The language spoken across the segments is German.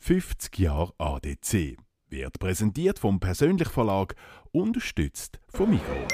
50 Jahre ADC. Wird präsentiert vom Persönlich Verlag, unterstützt vom Migros.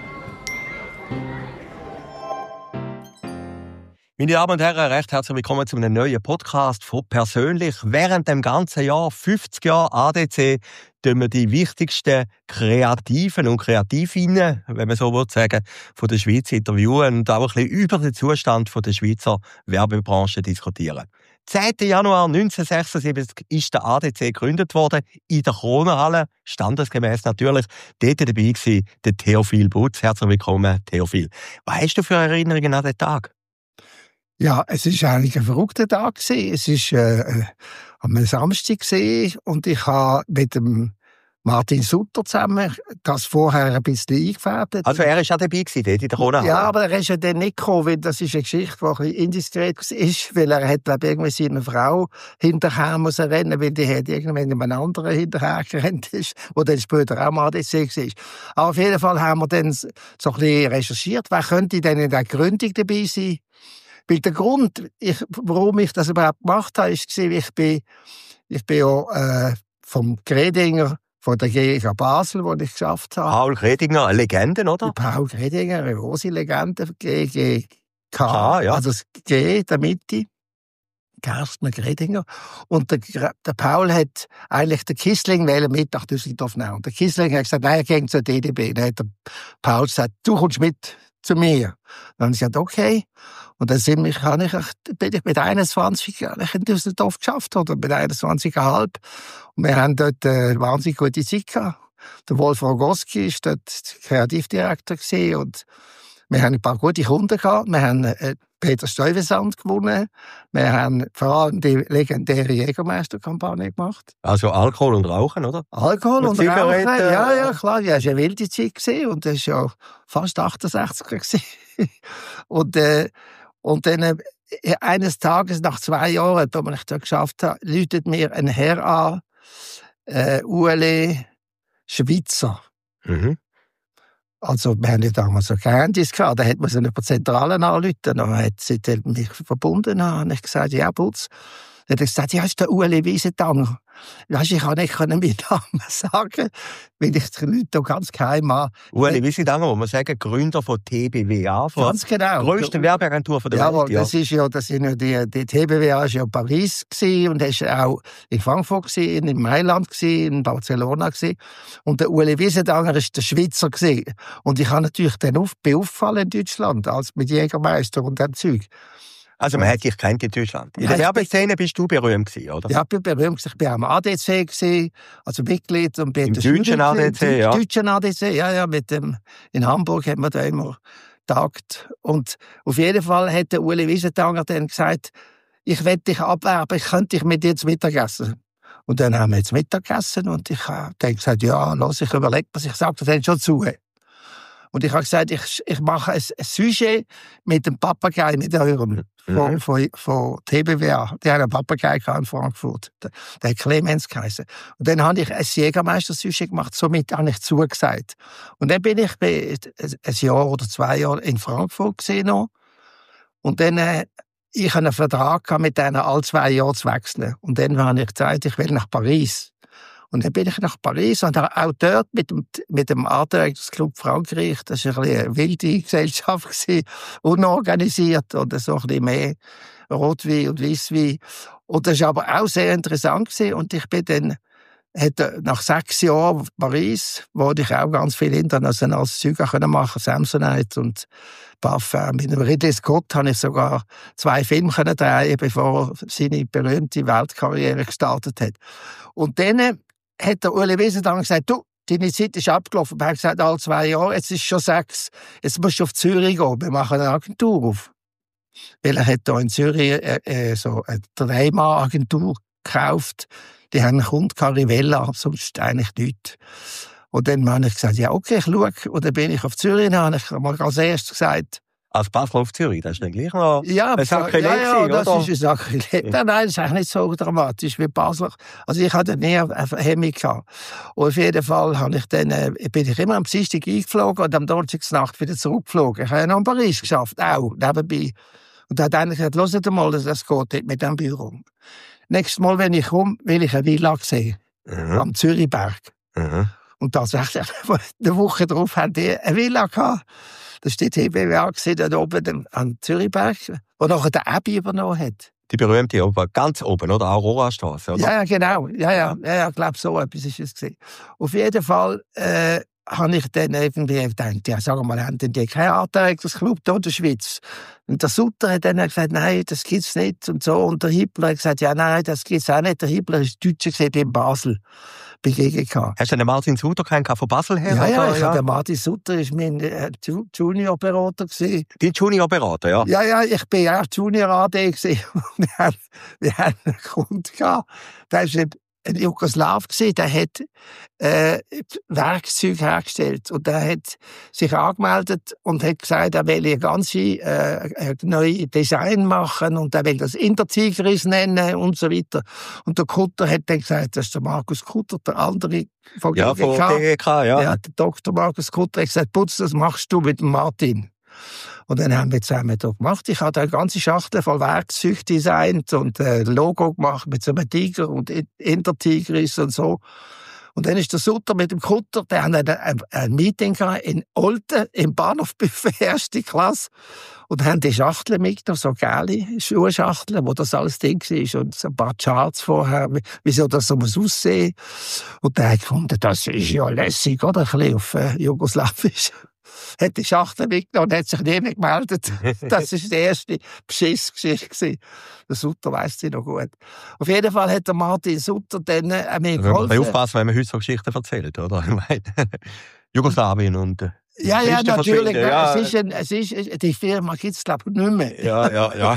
Meine Damen und Herren, recht herzlich willkommen zu einem neuen Podcast von «Persönlich». Während dem ganzen Jahr, 50 Jahre ADC, tun wir die wichtigsten Kreativen und Kreativinnen, wenn man so sagen, von der Schweiz interviewen und auch ein bisschen über den Zustand der Schweizer Werbebranche diskutieren. 10. Januar 1976 ist der ADC gegründet worden, in der Kronenhalle, standesgemäß natürlich. Dort dabei war der Theophil Butz. Herzlich willkommen, Theophil. Was hast du für Erinnerungen an den Tag? Ja, es war eigentlich ein verrückter Tag. Es war am Samstag und ich habe mit dem Martin Sutter zusammen das vorher ein bisschen eingefädelt. Also er war auch dabei dort in der Kronenhalle? Ja, aber er ist ja dann nicht gekommen, weil das ist eine Geschichte, die ein bisschen indiskret ist, weil er hat, glaube ich, irgendwie seine Frau hinterher müssen rennen, weil die hat irgendwann einem anderen hinterher gerannt ist, der dann später auch mal ADC war. Aber auf jeden Fall haben wir dann so ein bisschen recherchiert, wer könnte denn in der Gründung dabei sein. Weil der Grund, warum ich das überhaupt gemacht habe, ist, ich bin ja vom Gredinger, von der GEG Basel, wo ich geschafft habe. Paul Gredinger, eine Legende, oder? Paul Gredinger, eine große Legende, GEG, ja. also das G, der Mitte, Gerstner Gredinger. Und der Paul hat eigentlich den Kissling mit nach Düsseldorf genommen. Und der Kissling hat gesagt, nein, er geht zur DDB. Dann hat der Paul gesagt, du kommst mit zu mir. Dann habe ich gesagt, okay. Und dann bin ich mit 21 in Düsseldorf geschafft, oder mit 21,5. Und wir haben dort eine wahnsinnig gute Zeit gehabt. Der Wolf Rogoski war dort Kreativdirektor gewesen, und wir haben ein paar gute Kunden gehabt. Wir haben Peter Stuyvesant gewonnen. Wir haben vor allem die legendäre Jägermeister-Kampagne gemacht. Also Alkohol und Rauchen, oder? Alkohol und Zigaretten, Rauchen, ja, klar. Ja, es war eine wilde Zeit gewesen, und das war ja fast 68er gewesen. Und dann eines Tages, nach 2 Jahren, als ich das geschafft habe, läutet mir ein Herr an, Ueli Schweizer. Mhm. Also, wir haben ja damals so keine Handys gehabt, da hätte man so eine Zentrale anrufen, dann hat sie mich verbunden, und ich gesagt, ja, Putz. Dann hat er gesagt, ja, ist der Ueli Wiesentanger. Weisst, ich kann nicht meinen Namen sagen, weil ich die Leute hier ganz geheim habe. Ueli Wiesentanger, wo man sagen, Gründer von TBWA, von ganz genau. Der grössten Werbeagentur der Welt. Ja, das sind ja die TBWA war ja in Paris gewesen, und er war auch in Frankfurt gewesen, in Mailand gewesen, in Barcelona gewesen. Und der Ueli Wiesentanger war der Schweizer gewesen. Und ich habe natürlich dann auffallen in Deutschland, als mit Jägermeister und dem Zeug. Also man hat dich kennt in Deutschland. In der Werbeszene bist du berühmt gewesen, oder? Ja, ich bin berühmt. Ich bin am ADC gewesen, also Mitglied. Und im deutschen ADC, ja. Im deutschen ADC, ja, in Hamburg haben wir da immer getagt. Und auf jeden Fall hat der Ueli Wiesentanger dann gesagt, ich will dich abwerben, ich könnte dich mit dir zu Mittag essen. Und dann haben wir jetzt Mittag gegessen, und ich habe dann gesagt, ja, los, ich überlege was, ich sage das dann schon zu. Und ich habe gesagt, ich mache ein Sujet mit dem Papagei, mit eurem, von TBWA. Die haben einen Papagei in Frankfurt. Der hat Clemens geheißen. Und dann habe ich ein Jägermeister-Sujet gemacht, somit habe ich zugesagt. Und dann bin ich ein Jahr oder 2 Jahre in Frankfurt gesehen. Und dann, ich hatte einen Vertrag mit denen, alle 2 Jahre zu wechseln. Und dann habe ich gesagt, ich will nach Paris. Und dann bin ich nach Paris und auch dort mit dem Artdirectors-Club Frankreich, das war eine wilde Gesellschaft, unorganisiert oder so ein bisschen mehr Rotwein und Weisswein. Und das war aber auch sehr interessant gewesen. Und ich bin dann, nach 6 Jahren Paris, wo ich auch ganz viel internationales Zeug machen konnte, Samsonite und Parfum. Mit dem Ridley Scott habe ich sogar 2 Filme drehen, bevor er seine berühmte Weltkarriere gestartet hat. Und dann hat der Ueli Wiesentanger gesagt, du, deine Zeit ist abgelaufen. Er hat gesagt, alle 2 Jahre, jetzt ist schon 6, jetzt musst du auf Zürich gehen, wir machen eine Agentur auf. Weil er hat hier in Zürich so eine 3-Mann-Agentur gekauft. Die haben einen Kunden, Carivella, sonst eigentlich nichts. Und dann habe ich gesagt, ja okay, ich schaue. Und dann bin ich auf Zürich, und habe ich mal als erstes gesagt, als Basel auf Zürich, das ist dann gleich noch ein Sakrileg, ja, das ist ein Sakrileg. Nein, das ist eigentlich nicht so dramatisch wie Basel. Also ich hatte nie eine Hemmung gehabt. Und auf jeden Fall bin ich immer am Dienstag eingeflogen und am Donnerstagsnacht wieder zurückgeflogen. Ich habe ja noch in Paris geschafft, auch nebenbei. Und da hat einer gesagt, hört mal, das geht nicht mit dem Büro. nächstes Mal, wenn ich komme, will ich eine Villa sehen. Am Zürichberg. Und tatsächlich, eine Woche darauf haben die eine Villa gehabt. Das war die TBWA, da oben am Zürichberg, wo nachher der Abbey übernommen hat. Die berühmte oben, ganz oben, oder? Aurora-Straße, oder? Ja, genau. Ja, ich glaube, so etwas ist es gewesen. Auf jeden Fall habe ich dann irgendwie gedacht, ja, sagen wir mal, haben die keinen Anteilungsclub hier in der Schweiz? Und der Sutter hat dann gesagt, nein, das gibt's nicht und so. Und der Hippler hat gesagt, ja, nein, das gibt's auch nicht. Der Hippler ist Deutscher gesehen in Basel. Bei GGK. Hast du den Martin Sutter kennengelernt von Basel her? Ja, ich habe den Martin Sutter, ist mein Junior-Berater gewesen. Dein Junior-Berater, ja? Ja, ich bin ja Junior-AD gewesen. Wir haben einen Kunden gehabt, der ist ein Jugoslaw gewesen, der hat Werkzeuge hergestellt und der hat sich angemeldet und hat gesagt, er will ein ganzes neues Design machen und er will das Intertigris nennen und so weiter. Und der Kutter hat dann gesagt, das ist der Markus Kutter, der andere von GGK. Ja, von GGK, ja. Ja, der Dr. Markus Kutter hat gesagt, Putz, das machst du mit dem Martin. Und dann haben wir zusammen da gemacht. Ich habe eine ganze Schachtel voll Werkzeuge designt und ein Logo gemacht mit so einem Tiger und Intertigris und so. Und dann ist der Sutter mit dem Kutter, der hat ein Meeting gehabt in Olten, im Bahnhofbuffet, erste Klasse. Und haben die Schachteln mitgenommen, so geile Schuhschachteln, wo das alles Ding war. Und so ein paar Charts vorher, wieso das so muss aussehen. Und der hat gefunden, das ist ja lässig, oder? Ein bisschen auf Jugoslawisch. Hat die Schachtel mitgenommen und hat sich nie mehr gemeldet. Das war die erste Beschissgeschichte. Der Sutter weiss sie noch gut. Auf jeden Fall hat der Martin Sutter dann mir geholfen. Wir müssen aufpassen, wenn man heute so Geschichten erzählt, oder? Jugoslawien und... Ja, natürlich. Ja. Die Firma gibt es, glaube ich, nicht mehr. Ja.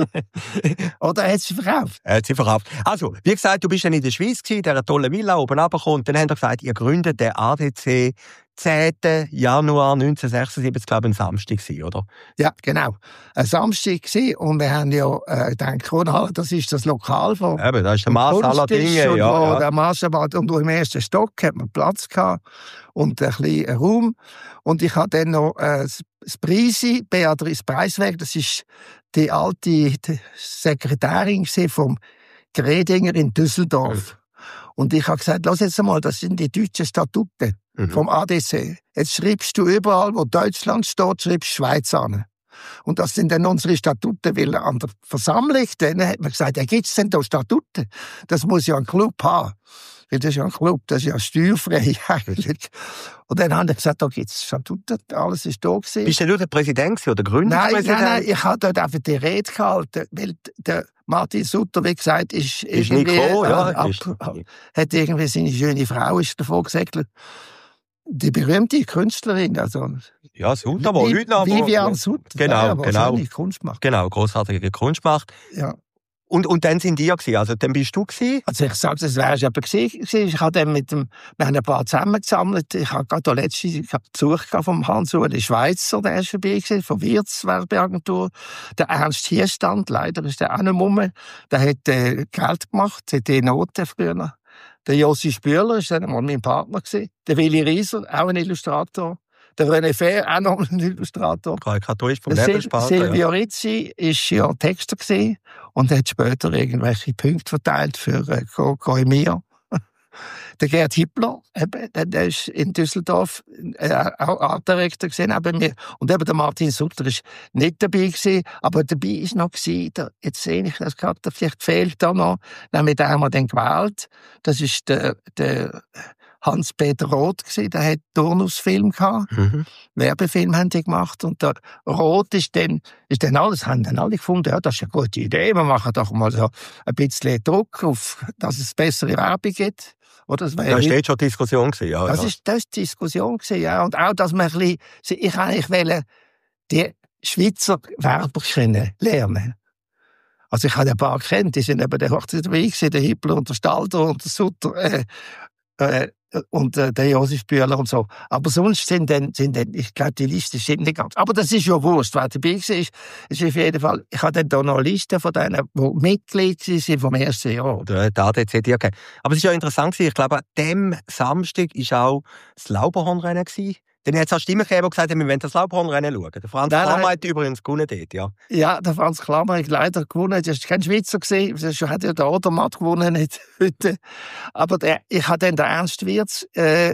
Oder hat sie verkauft? Hat sie verkauft. Also, wie gesagt, du bist dann in der Schweiz gewesen, in dieser tollen Villa oben runtergekommen. Und dann haben wir gesagt, ihr gründet den ADC 10. Januar 1976, glaube ich, ein Samstag gewesen, oder? Ja, genau. Ein Samstag gewesen. Und wir haben ja gedacht, das ist das Lokal von... Eben, das ist der Maß aller Dinge. Ja. Der Maß und im ersten Stock hat man Platz gehabt und ein bisschen Raum. Und ich hatte dann noch das Preisi, Beatrice Preisweg, das ist die alte Sekretärin vom Gredinger in Düsseldorf. Und ich habe gesagt, lass jetzt einmal, das sind die deutschen Statuten vom ADC. Jetzt schreibst du überall, wo Deutschland steht, schreibst Schweiz an. Und das sind dann unsere Statuten, weil an der Versammlung, dann hat man gesagt, ja, gibt's denn da Statuten? Das muss ja ein Club haben. Weil das ist ja ein Club, das ist ja steuerfrei eigentlich. Und dann haben wir gesagt, da gibt's Statuten, alles ist da gewesen. Bist du der Präsident oder der Gründungspräsident? Nein, ich habe dort einfach die Rede gehalten, weil der Martin Sutter, wie gesagt, ist irgendwie, hat irgendwie seine schöne Frau ist davon gesegelt. Die berühmte Künstlerin, also... Ja, Sutter, wo heute noch... Vivian Sutter. Genau. Kunst macht. Genau, grossartige Kunst macht. Ja. Und dann sind die ja gewesen, also dann bist du gewesen? Also ich sage, es wäre jemand gewesen. Ich habe dann wir haben ein paar zusammengesammelt. Ich habe gerade letztens Besuch vom Hans-Uli Schweizer, der ist dabei gewesen, von Wirtz Werbeagentur. Der Ernst Hierstand, leider ist der auch nicht rum. Der hat Geld gemacht, hat die Noten früher. Der Josi Spürler ist dann mal mein Partner gewesen. Der Willi Rieser, auch ein Illustrator. Der René Fair, auch noch ein Illustrator. Karikaturisch vom Nebelspalter. Silvio Rizzi ist ja Texter gewesen und hat später irgendwelche Punkte verteilt für Goemir. Der Gerd Hippler, der ist in Düsseldorf auch Artdirektor gewesen, neben mir. Und eben der Martin Sutter ist nicht dabei gewesen, aber dabei ist noch gewesen, jetzt sehe ich das gerade, vielleicht fehlt da noch, nämlich den haben wir dann gewählt. Das ist der Hans-Peter Roth gewesen, der hat Turnusfilm gehabt. Werbefilm haben die gemacht. Und der Roth ist dann alles, haben dann alle gefunden, ja, das ist eine gute Idee, wir machen doch mal so ein bisschen Druck auf, dass es bessere Werbung gibt. Oder das da steht schon Diskussion gewesen, ja. Das ist Diskussion gewesen, ja. Und auch, dass man ein bisschen, ich eigentlich wollte die Schweizer Werber lernen. Also ich habe ein paar kennt, die sind eben der Hochzeit dabei gewesen, der Hippler und der Stalder und der Sutter, und der Josef Bühler und so. Aber sonst sind dann, ich glaube, die Liste stimmt nicht ganz. Aber das ist ja wurscht, wer dabei war. Ist auf jeden Fall, ich habe dann da noch eine Liste von denen, die Mitglied sind vom ersten Jahr. Der ADC, okay. Aber es ist ja interessant gewesen. Ich glaube, an dem Samstag war auch das Lauberhornrennen gewesen. Dann hat es auch Stimmen gegeben, die gesagt haben, wir wollen das Laubhornrennen schauen. Der Franz Klammer hat übrigens gewonnen dort, ja. Ja, der Franz Klammer hat leider gewonnen. Das war kein Schweizer. Das hat ja der Odermatt gewonnen, nicht heute. Aber ich habe dann den Ernst Wirz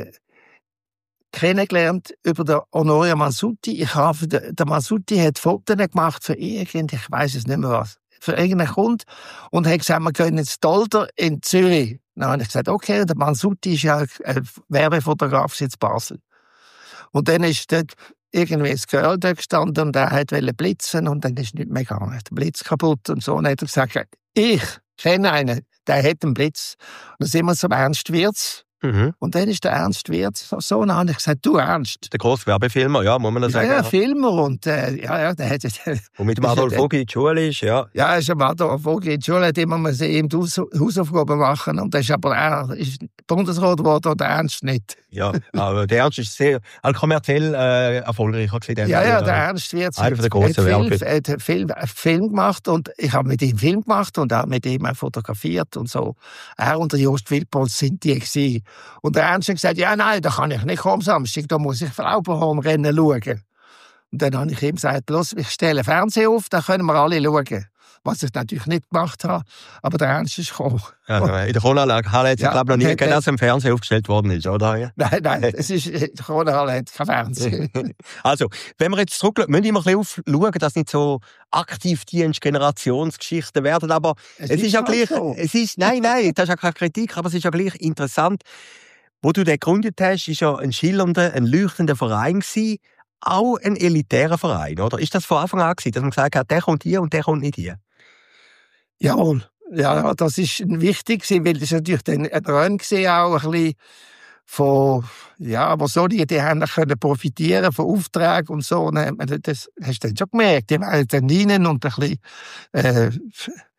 kennengelernt über den Honorio Mansutti. Der Mansutti hat Fotos gemacht für ich weiß es nicht mehr was, für irgendeinen Kunden und hat gesagt, wir gehen ins Dolder in Zürich. Dann habe ich gesagt, okay, der Mansutti ist ja ein Werbefotograf in Basel. Und dann ist dort irgendwie das Girl dort gestanden und er wollte blitzen und dann ist nichts mehr gegangen. Der Blitz kaputt und so. Und dann hat er gesagt, ich kenne einen, der hat einen Blitz. Und dann sind wir zum Ernst Wirz. Mhm. Und dann ist der Ernst Wirz so, dann habe ich gesagt, du Ernst. Der grosse Werbefilmer, ja, muss man das sagen. Ja, Filmer und der hat... Und mit dem Adolf Vogi in die Schule ist, ja. Ja, ist am Adolf Vogi in die Schule, hat immer mal ihm die Hausaufgaben machen und das ist aber er ist Bundesrat geworden und der Ernst nicht. Ja, aber der Ernst ist sehr kommerziell erfolgreicher gewesen. Ja, der Ernst Wirz hat einen Film gemacht und ich habe mit ihm Film gemacht und auch mit ihm fotografiert und so. Er und der Jost Wildpolz sind die gewesen. Und der Ernst hat gesagt, ja, nein, da kann ich nicht kommen Samstag, da muss ich Laubhornrennen schauen. Und dann habe ich ihm gesagt, los, ich stelle Fernseher auf, da können wir alle schauen. Was ich natürlich nicht gemacht habe, aber der Ernst ist gekommen. Ja, in der Corona-Halle hat es, glaube ich, noch nie gegeben, dass im Fernsehen aufgestellt worden ist, oder? Ja. Nein, es ist, in der Corona-Halle hat kein Fernsehen. Also, wenn wir jetzt zurückschauen, müssen wir immer ein bisschen aufschauen, dass nicht so Aktivdienst-Generationsgeschichten werden, aber es ist ja gleich, so. Nein, das ist ja keine Kritik, aber es ist ja gleich interessant. Wo du den gegründet hast, ist ja ein schillernder, ein leuchtender Verein gewesen, auch ein elitärer Verein, oder? Ist das von Anfang an gewesen, dass man gesagt hat, der kommt hier und der kommt nicht hier? Jawohl. Ja, das ist wichtig, weil das natürlich ein Rennen war, auch ein bisschen von, ja, aber so, die haben können profitieren von Aufträgen und so. Und das hast du dann schon gemerkt. Die waren dann rein und ein bisschen,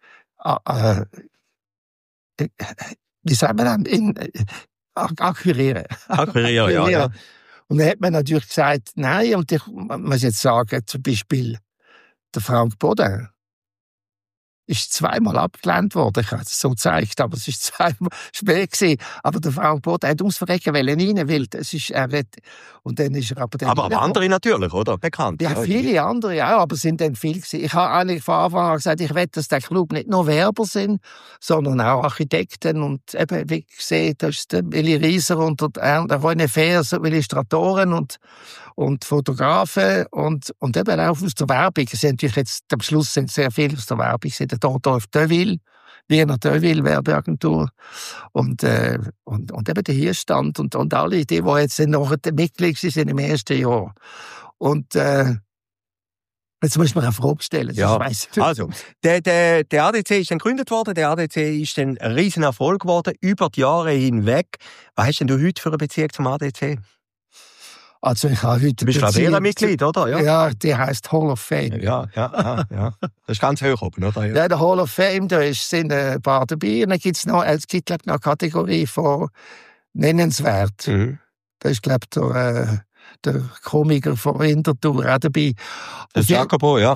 wie sagt man dann, akquirieren. Akquirieren, ja. Und dann hat man natürlich gesagt, nein, und ich muss jetzt sagen, zum Beispiel der Frank Bodin ist zweimal abgelehnt worden. Ich habe es so gezeigt, aber es ist zweimal spät gewesen. Aber der Frank Bodin hat ums Verrecken rein, weil das ist, und dann ist er aber dann aber andere natürlich, oder? Bekannt. Ja, viele andere, ja, aber es sind dann viele gewesen. Ich habe eigentlich von Anfang an gesagt, ich will, dass der Club nicht nur Werber sind, sondern auch Architekten und eben, wie gesehen, da ist der Willi Rieser und der René Fehr, so Illustratoren und Fotografen und eben auch aus der Werbung. Es sind natürlich jetzt, am Schluss sind sehr viele aus der Werbung. Der Dortolf Deville, Wiener Deville, Werbeagentur und eben der Hirstand und alle die jetzt noch Mitglied sind im ersten Jahr. Und jetzt muss man eine Frage stellen. Ja. Also, der ADC ist dann gegründet worden, der ADC ist dann ein riesen Erfolg geworden, über die Jahre hinweg. Was hast denn du heute für eine Beziehung zum ADC? Also ich habe heute... Du bist Mitglied, oder? Ja, die heisst Hall of Fame. Ja. Das ist ganz hoch oben, oder? Ja, der Hall of Fame, da sind ein paar dabei. Und dann gibt es noch eine Kategorie von nennenswert. Mhm. Da ist, glaube ich, der Komiker von Winterthur auch dabei. Der Jacobo, ja.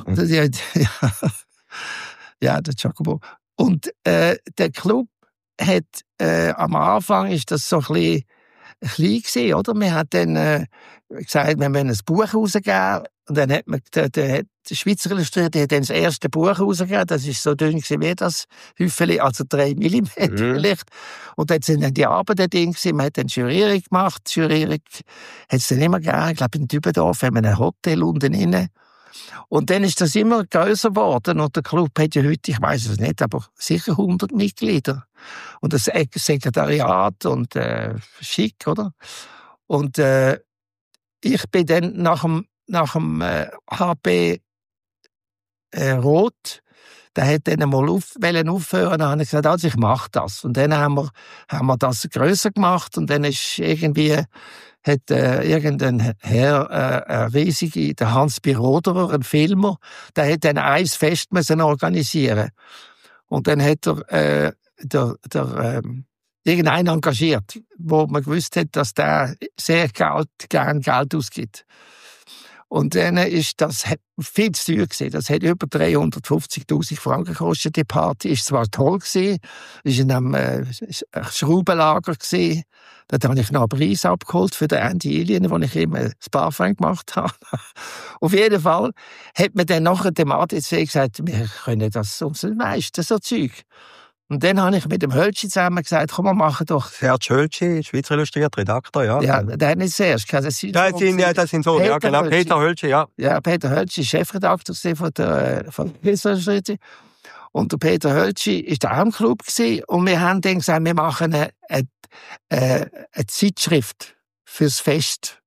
Ja, der Jacobo. Und der Club hat am Anfang ist das so ein bisschen klein gewesen, oder? Wir haben dann gesagt, wir müssen ein Buch rausgeben. Und dann hat man, der Schweizer Illustrierte hat dann das erste Buch rausgegeben. Das ist so dünn gewesen wie das Hüffeli, also 3 Millimeter vielleicht. Und dann sind dann die Arbeiten drin gewesen. Man hat dann Jurierung gemacht. Jurierung hat es dann immer gegeben. Ich glaube, in Dübendorf haben wir ein Hotel unten inne. Und dann ist das immer grösser geworden. Und der Club hat ja heute, ich weiss es nicht, aber sicher 100 Mitglieder. Und das Sekretariat und schick, oder? Und ich bin dann nach dem HP Roth, der hat dann mal aufhören, dann habe ich gesagt, also ich mache das. Und dann haben wir das grösser gemacht und dann ist irgendwie, hat irgendein Herr, der Hans Biroderer, ein Filmer, der hat dann ein Fest müssen organisieren. Und dann hat er irgendeinen engagiert, wo man gewusst hat, dass der sehr gern Geld ausgibt. Und dann ist das viel zu teuer gewesen. Das hat über 350.000 Franken gekostet, die Party. Ist zwar toll gewesen, ist in einem Schraubenlager gewesen. Dort habe ich noch einen Preis abgeholt für den Andy Ilian, wo ich immer das Parfum gemacht habe. Auf jeden Fall hat man dann nachher dem ADC gesagt, wir können das uns nicht leisten, so Zeug. Und dann habe ich mit dem Hölschi zusammen gesagt, komm, wir machen doch... Serge Hölschi, Schweizer Illustriert, Redakteur, ja. Ja, der hat nicht zuerst. Das sind so, ja, genau. Peter Hölschi, ja. Ja, Peter Hölschi war Chefredakteur von der Schweizer Illustriert. Und der Peter Hölschi war da auch im Club gewesen. Und wir haben dann gesagt, wir machen eine Zeitschrift fürs Fest,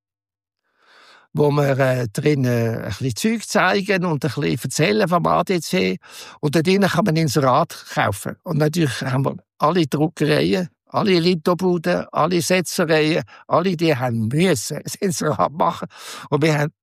wo wir drin ein bisschen Zeug zeigen und ein bisschen erzählen vom ADC. Und da drinnen kann man ein Inserat kaufen. Und natürlich haben wir alle Druckereien, alle Lithobuden, alle Setzereien, alle die haben müssen ein Inserat machen. Und wir haben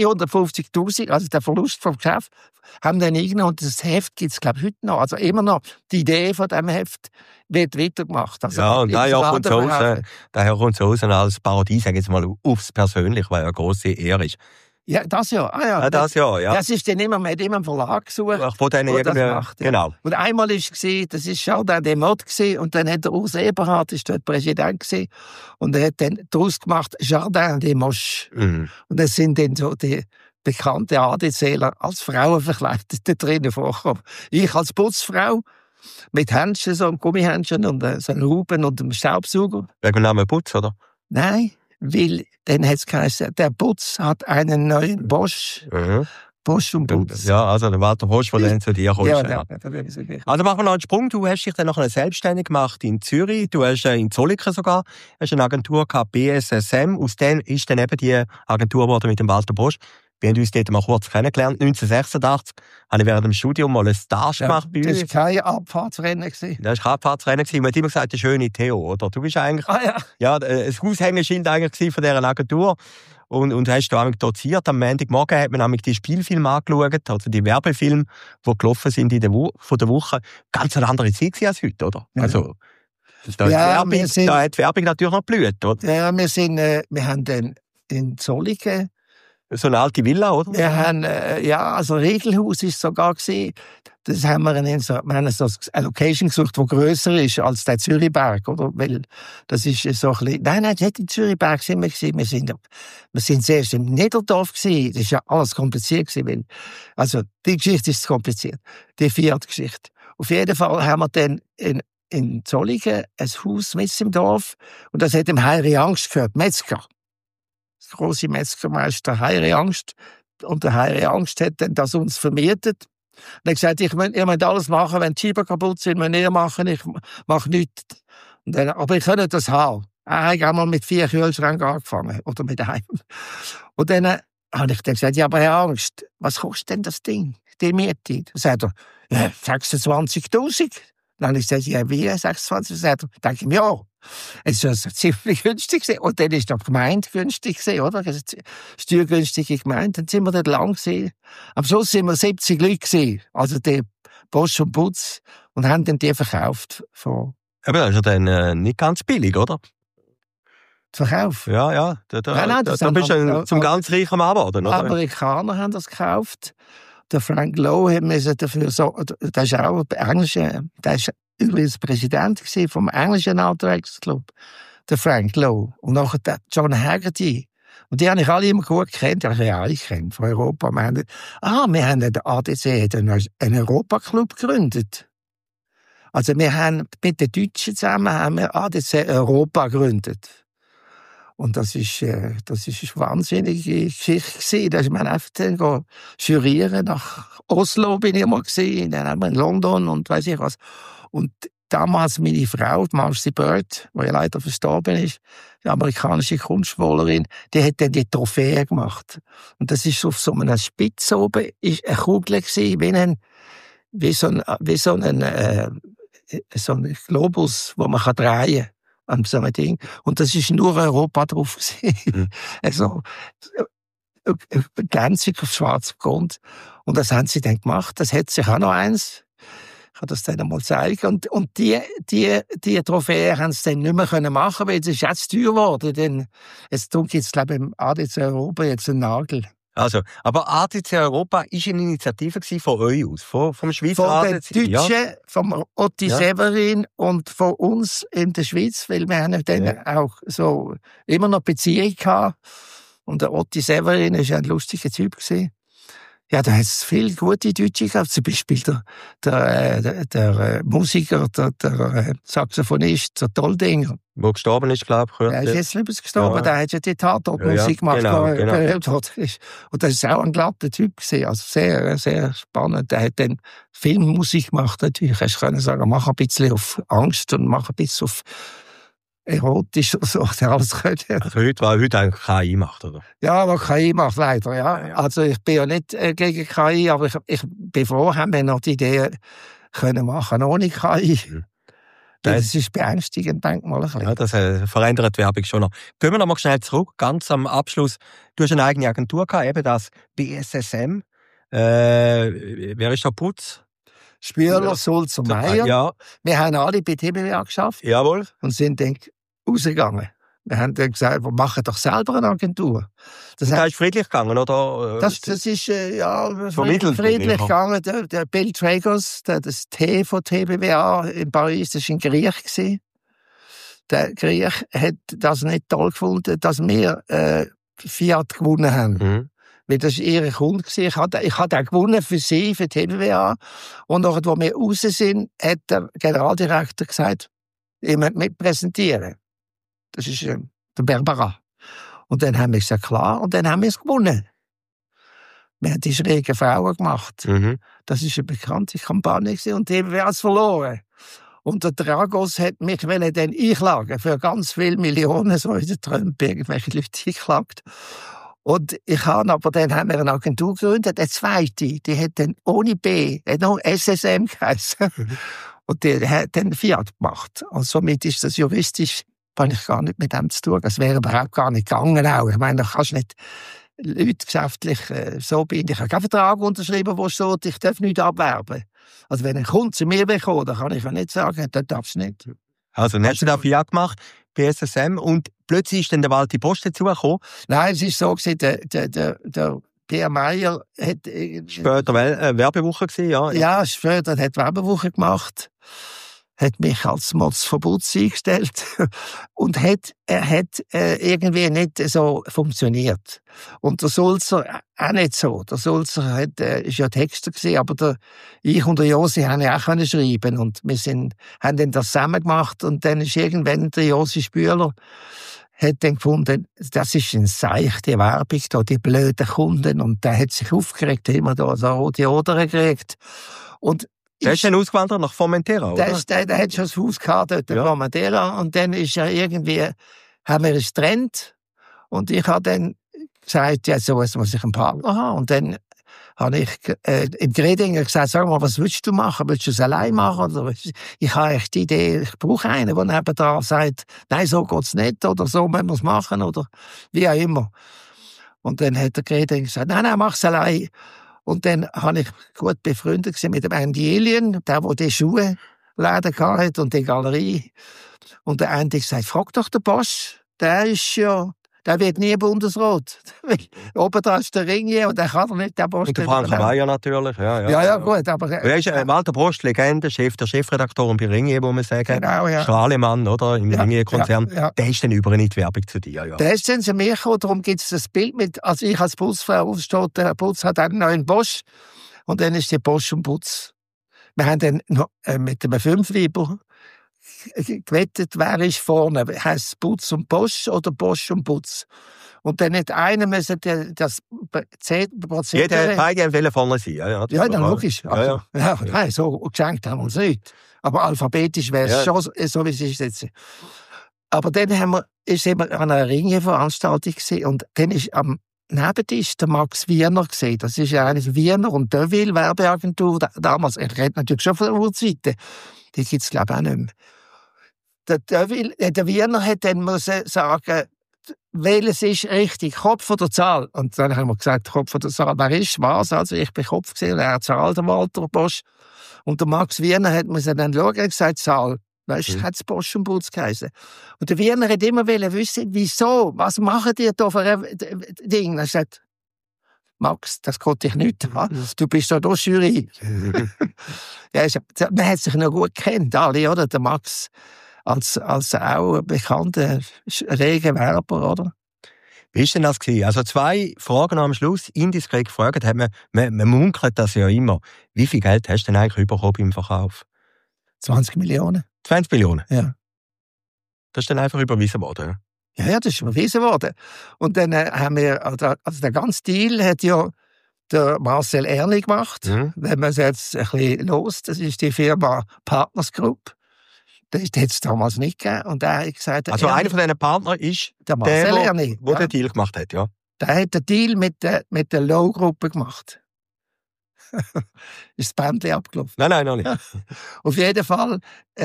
350.000, also der Verlust vom Geschäft, haben dann eingenommen. Und das Heft gibt es, glaube ich, heute noch. Also immer noch die Idee von diesem Heft wird weitergemacht. Also ja, und daher kommt es raus als Parodie, sage ich jetzt mal, aufs Persönliche, weil ja eine grosse Ehre ist. Ja, das ja. Ah, ja. Das ja, ja. Das ist dann immer, man hat immer einen Verlag gesucht. Von denen irgendwie, macht, ja. Genau. Und einmal war es, das war Jardin des Modes, und dann hat der Urs Eberhard, ist dort Präsident gewesen, und er hat dann daraus gemacht Jardin des Moches. Mhm. Und das sind dann so die bekannten ADCler als Frauen verkleidet da drinnen vorgekommen. Ich als Putzfrau, mit Händchen, so einem Gummihändchen und so einem Huben und einem Staubsauger. Wegen dem Namen Putz, oder? Nein, weil dann hat es geheißen, der Putz hat einen neuen Bosch. Mhm. Bosch und Putz. Ja, also der Walter Bosch, der dann zu dir kommt. Ja, also machen wir noch einen Sprung. Du hast dich dann noch selbstständig gemacht in Zürich. Du hast in Zolliken sogar hast eine Agentur gehabt, BSSM. Aus dem ist dann eben die Agentur geworden mit dem Walter Bosch. Wir haben uns dort mal kurz kennengelernt. 1986 habe ich während dem Studium mal einen Stage gemacht bei uns. Das war kein Abfahrtsrennen. Das war kein Abfahrtsrennen. Man hat immer gesagt, der schöne Theo, oder? Du bist eigentlich ja, ein Aushängeschild eigentlich von dieser Agentur. Und hast da doziert. Am Montagmorgen hat man nämlich die Spielfilme angeschaut, also die Werbefilme, die gelaufen sind von der Woche. Ganz eine andere Zeit als heute, oder? Ja. Also, da hat die Werbung natürlich noch geblüht, oder? Ja, wir haben dann in Zolliken so eine alte Villa, oder? Wir haben, also Regelhaus ist sogar gewesen. Das haben wir eine Location gesucht, die grösser ist als der Zürichberg, oder? Weil, das ist so ein bisschen, nein, nicht in Zürichberg sind wir gewesen. Wir sind zuerst im Niederdorf gewesen. Das ist ja alles kompliziert gewesen, weil, also, die Geschichte ist kompliziert. Die vierte Geschichte. Auf jeden Fall haben wir dann in Zolliken ein Haus mit im Dorf, und das hat dem Heiri Angst gehört, Metzger. Der grosse Metzgermeister Heiri Angst. Und der Heiri Angst hat dann das uns vermietet. Und er hat gesagt, ihr müsst alles machen, wenn die Scheiben kaputt sind, müsst ihr machen, ich mache nichts. Und dann, aber ich kann das haben. Er hat einmal mit 4 Kühlschränken angefangen, oder mit einem. Und dann habe ich dann gesagt, ja, aber Herr Angst, was kostet denn das Ding, die Miete? Dann sagt er, ja, 26.000. Dann habe ich gesagt, ja, wie, 26? Dann denke ich, ja. Es war ziemlich günstig. Und dann war die Gemeinde günstig, oder? Steuergünstige Gemeinde. Dann sind wir dort lang gewesen. Am Schluss waren wir 70 Leute gewesen. Also die Bosch und Putz. Und haben dann die verkauft. Aber das ist ja dann nicht ganz billig, oder? Zu verkaufen? Ja. Da bist du zum ganz reichen Mann geworden, oder? Amerikaner haben das gekauft. Der Frank Lowe hat dafür so, der ist auch Englischer, der ist übrigens Präsident vom englischen Outdoor-Club, der Frank Lowe. Und nachher der John Haggerty. Und die habe ich alle immer gut gekannt. Ja, ich kenne von Europa. Wir haben der ADC einen Europa-Club gegründet. Also wir haben mit den Deutschen zusammen ADC Europa gegründet. Und das ist eine wahnsinnige Geschichte gewesen. Da ist man einfach dann jurieren. Nach Oslo bin ich mal gesehen, dann haben wir in London und weiss ich was. Und damals meine Frau, Marcy Bird, die ja leider verstorben ist, die amerikanische Kunstmalerin, die hat dann die Trophäe gemacht. Und das ist auf so einer Spitze oben, ist eine Kugel gewesen, wie so ein Globus, wo man drehen kann. An so einem Ding. Und das ist nur Europa drauf gewesen. Also, gänzig auf schwarzem Grund. Und das haben sie dann gemacht. Das hat sich auch noch eins. Ich kann das dann einmal zeigen. Und die Trophäe haben sie dann nicht mehr machen, weil es ist jetzt teuer geworden. Denn jetzt gibt es, glaube ich, im ADC Europa jetzt einen Nagel. Also, aber ADC Europa ist eine Initiative von euch aus, vom Schweizer Von den ADC. Deutschen, vom Otti Severin und von uns in der Schweiz, weil wir haben dann auch so immer noch Beziehung gehabt. Und der Otti Severin war ein lustiger Typ gewesen. Ja, da hat es viele gute Deutsche gehabt. Zum Beispiel der Musiker, der Saxophonist, der Toldinger. Wo gestorben ist, glaube ich. Der ist jetzt lieber gestorben. Ja. Der hat ja die Tatortmusik gemacht, genau. Und das war auch ein glatter Typ gewesen. Also sehr, sehr spannend. Der hat dann Filmmusik gemacht, natürlich. Hast du können sagen, mach ein bisschen auf Angst und mach ein bisschen auf erotisch oder so, der alles könnte. Also heute eigentlich KI macht, oder? Ja, was KI macht, leider, ja. Also ich bin ja nicht gegen KI, aber ich bin froh, haben wir noch die Idee können machen ohne KI. Das ist beängstigend, denk mal ein bisschen. Ja, das verändert die Werbung schon noch. Gehen wir noch mal schnell zurück, ganz am Abschluss. Du hast eine eigene Agentur gehabt, eben das BSSM. Wer ist da Putz? Spürler, Sulzer, Meier. Ja. Wir haben alle bei TBWA geschafft. Jawohl. Und sind dann rausgegangen. Wir haben dann gesagt, wir machen doch selber eine Agentur. Das ist friedlich gegangen, oder? Das ist friedlich gegangen. Der Bill Tragos, das T von TBWA in Paris, das war ein Griech gewesen. Der Griech hat das nicht toll gefunden, dass wir Fiat gewonnen haben. Mhm. Weil das war ihre Kunde. Ich hatte auch gewonnen für sie, für TBWA. Und nachdem, als wir raus sind, hat der Generaldirektor gesagt, ihr müsst mit präsentieren. Das ist der Berbera. Und dann haben wir gesagt, klar, und dann haben wir es gewonnen. Wir haben die schrägen Frauen gemacht. Mhm. Das war eine bekannte Kampagne und TBWA hat es verloren. Und der Dragos hat mich dann einklagen für ganz viele Millionen, so in der Trump irgendwelche Leute eingeklagt. Und dann haben wir eine Agentur gegründet, eine zweite, die hat dann ohne B, hat noch SSM geheißen. Und die hat dann Fiat gemacht. Und somit ist das juristisch, habe ich gar nicht mit dem zu tun. Das wäre überhaupt gar nicht gegangen auch. Ich meine, da kannst du nicht Leute geschäftlich so binden. Ich habe keinen Vertrag unterschrieben, wo steht, ich darf nichts abwerben. Also wenn ein Kunde zu mir bekommt, dann kann ich nicht sagen, das darfst du nicht. Also dann hast du da Fiat gemacht, BSSM, und plötzlich ist dann der Walti Post dazugekommen. Nein, es ist so gewesen, der Pierre Meyer hat... Später Werbewoche gewesen, ja. Ja, später hat Werbewoche gemacht, hat mich als Motzverbot eingestellt und er hat irgendwie nicht so funktioniert. Und der Sulzer auch nicht so. Der Sulzer ist ja Texter gewesen, aber ich und der Josi haben ja auch schreiben und wir haben dann das zusammen gemacht und dann ist irgendwann der Josi Spüler hat dann gefunden, das ist ein seichte Werbung, da, die blöden Kunden, und der hat sich aufgeregt, immer da rote Oder gekriegt. Und der ist dann ausgewandert nach Formentera, oder? Der hat schon das Haus gehabt dort in Formentera, und dann ist er irgendwie, haben wir es getrennt, und ich habe dann gesagt, ja, so muss ich einen Partner haben, und dann habe ich im Gredinger gesagt, sag mal, was willst du machen? Willst du es allein machen? Oder ich habe echt die Idee, ich brauche einen, der nebenan sagt, nein, so geht's nicht, oder so müssen wir es machen, oder wie auch immer. Und dann hat der Gredinger gesagt, nein, mach's allein. Und dann habe ich gut befreundet mit dem Andy Alien, der die Schuhe Läden hatte und die Galerie. Und der Andy gesagt, frag doch den Bosch, der wird nie Bundesrat. Oben da ist der Ringier und der kann doch nicht den Bosch. Und der Frank Meier natürlich, ja. Ja, gut, aber... Er ist Walter Post, Legende, der Chefredakteur bei Ringier, wo man sagen. Genau, ja. Strahlemann, oder? Im Ringier-Konzern. Ja. Der ist dann über in die Werbung zu dir, ja. Der ist dann zu mir gekommen, darum gibt es das Bild mit, als ich als Putzfrau aufsteht, der Putz hat einen neuen Bosch, und dann ist der Bosch und Putz. Wir haben dann noch, mit einem Fünfweiber gewettet, wer ist vorne, heisst es Putz und Bosch oder Bosch und Putz. Und dann hat einer müssen das Prozedere... Beide wollen vorne sein, ja. Ja, dann logisch. Also, ja. Nein, so geschenkt haben wir uns nicht. Aber alphabetisch wäre es schon so, wie es ist jetzt. Aber dann sind wir an einer Ringe-Veranstaltung gewesen, und dann ist am Nebentisch der Max Wiener gesehen. Das ist ja eigentlich Wiener und Deville Werbeagentur damals. Ich rede natürlich schon von der Urzeiten. Die gibt es, glaube ich, auch nicht mehr. Der Wiener hat dann müssen sagen, welches ist richtig, Kopf oder Zahl? Und dann haben wir gesagt, Kopf oder Zahl. Wer ist was? Also ich bin Kopf gesehen, er hat Zahl, der Walter Bosch. Und der Max Wiener hat mir dann schauen und gesagt, Zahl. Weißt du, hat es Bosch und Putz geheißen. Und der Wiener hat immer wissen, wieso, was machen die da für ein Ding? Er sagt, Max, das geht dich nicht an. Du bist doch da Jury. Ja, man hat sich noch gut gekannt, alle, oder? Der Max als auch bekannter reger Werber, oder? Wie war denn das gewesen? Also 2 Fragen am Schluss, indiskret gefragt, hat man munkelt das ja immer. Wie viel Geld hast du denn eigentlich bekommen beim Verkauf? 20 Millionen. 20 Millionen? Ja. Das ist dann einfach überwiesen worden? Ja, das ist überwiesen worden. Und dann haben wir, also der ganze Deal hat ja der Marcel Erni gemacht. Wenn man es jetzt ein bisschen los, das ist die Firma Partners Group. Das hat es damals nicht gegeben. Und er hat gesagt, also einer von diesen Partnern ist der Marcel Erni, der den Deal gemacht hat, ja? Der hat den Deal mit der Low-Gruppe gemacht. Ist das Bändchen abgelaufen? Nein, noch nicht. Auf jeden Fall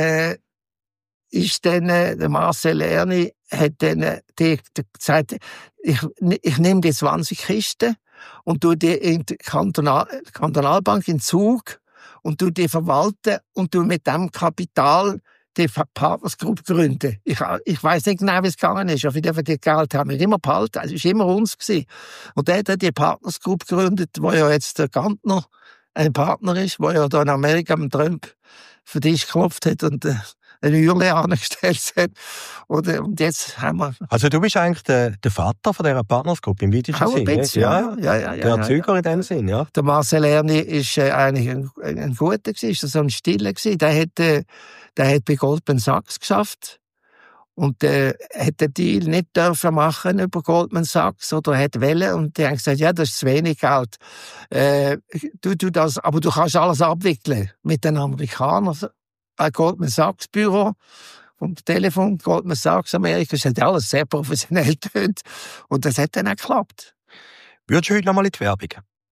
ist dann der Marcel Erni hat dann gesagt, ich nehme die 20 Kisten und tue die in die Kantonalbank in Zug und tue die verwalten und tue mit dem Kapital die Partners Group gründen. Ich weiss nicht genau, wie es gegangen ist. Auf jeden Fall, das Geld haben wir immer behalten. Also, es war immer uns gewesen. Und der hat die Partners Group gegründet, wo ja jetzt der Gantner ein Partner ist, wo ja da in Amerika mit Trump für den Tisch geklopft hat und eine Hürle angestellt hat. Und jetzt haben wir... Also du bist eigentlich der Vater von dieser Partnersgruppe im weitesten Sinn? Auch ein bisschen, ja. Der Erzeuger in dem Sinn, ja. Der Marcel Erni ist eigentlich ein guter gewesen, ist so ein Stiller gewesen. Der hat bei Goldman Sachs geschafft und hat den Deal nicht dürfen machen über Goldman Sachs oder hat wollen und die haben gesagt, ja, das ist zu wenig Geld. Du das, aber du kannst alles abwickeln mit den Amerikanern. Ein Goldman Sachs Büro vom Telefon, Goldman Sachs Amerika, das hat alles sehr professionell getönt und das hat dann auch geklappt. Würdest du heute noch mal in die Werbung?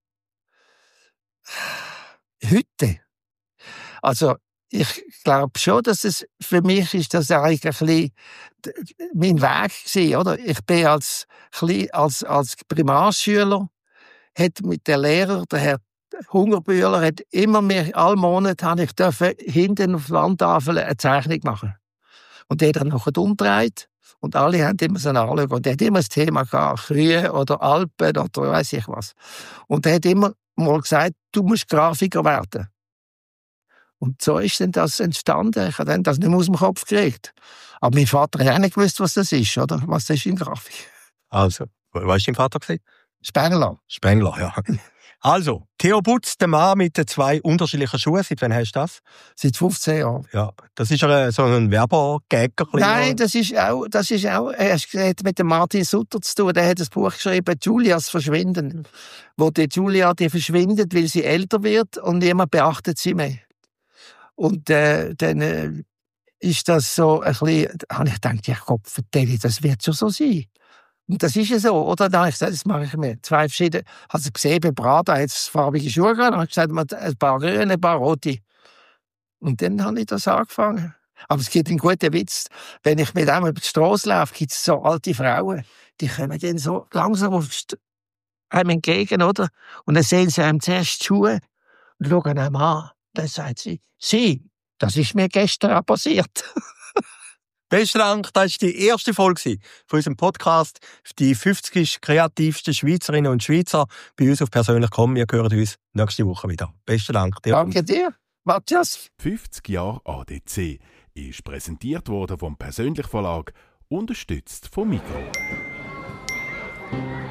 Heute? Also, ich glaube schon, dass es für mich ist das eigentlich ein bisschen mein Weg gewesen, oder? Ich bin als Primarschüler, hat mit der Lehrer, der Herr Hungerbühler, hat immer mehr, alle Monate habe ich dürfen hinten auf der Wandtafel eine Zeichnung machen. Und der hat dann noch umgedreht und alle haben immer so anschauen. Und der hat immer das Thema gehabt, Kühe oder Alpen oder weiss ich was. Und der hat immer mal gesagt, du musst Grafiker werden. Und so ist dann das entstanden. Ich habe dann das nicht mehr aus dem Kopf gekriegt. Aber mein Vater hat auch nicht gewusst, was das ist, oder? Was das ist in Grafik. Also, was war dein Vater? Spengler. Spengler, ja. Also, Theo Butz, der Mann mit den 2 unterschiedlichen Schuhen. Seit wann hast du das? Seit 15 Jahren. Ja, das ist ja so ein Werbegagger. Nein, das ist auch, es hat mit dem Martin Sutter zu tun. Der hat ein Buch geschrieben, Julias Verschwinden. Wo die Julia, die verschwindet, weil sie älter wird und niemand beachtet sie mehr. Und dann ist das so ein bisschen, habe ich gedacht, ja Gott, vertelle, das wird schon so sein. Und das ist ja so, oder? Dann habe ich gesagt, das mache ich mir. 2 verschiedene, also gesehen, bei Prada hat es farbige Schuhe gehabt, dann habe ich gesagt, ein paar grüne, ein paar rote. Und dann habe ich das angefangen. Aber es gibt einen guten Witz, wenn ich mit einem über die Strasse laufe, gibt es so alte Frauen, die kommen dann so langsam einem entgegen, oder? Und dann sehen sie einem zuerst die Schuhe und schauen einem an. Dann sagt sie, das ist mir gestern auch passiert. Besten Dank, das war die erste Folge von unserem Podcast. Die 50 kreativsten Schweizerinnen und Schweizer bei uns auf persönlich.com. Wir hören uns nächste Woche wieder. Besten Dank. Danke dir, Matthias. 50 Jahre ADC ist präsentiert worden vom Persönlich Verlag, unterstützt vom Migros.